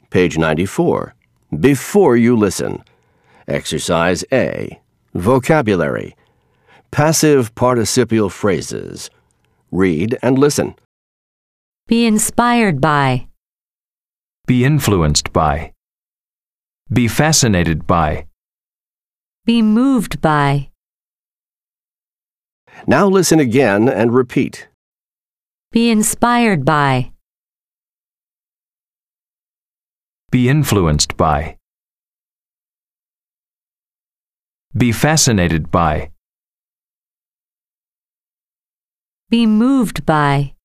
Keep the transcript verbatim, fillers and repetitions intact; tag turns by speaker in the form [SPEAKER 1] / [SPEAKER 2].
[SPEAKER 1] Page ninety-four. Before you listen. Exercise A. Vocabulary. Passive participial phrases. Read and listen.
[SPEAKER 2] Be inspired by.
[SPEAKER 3] Be influenced by. Be fascinated by.
[SPEAKER 2] Be moved by.
[SPEAKER 1] Now listen again and repeat.
[SPEAKER 2] Be inspired by.
[SPEAKER 3] Be influenced by. Be fascinated by.
[SPEAKER 2] Be moved by.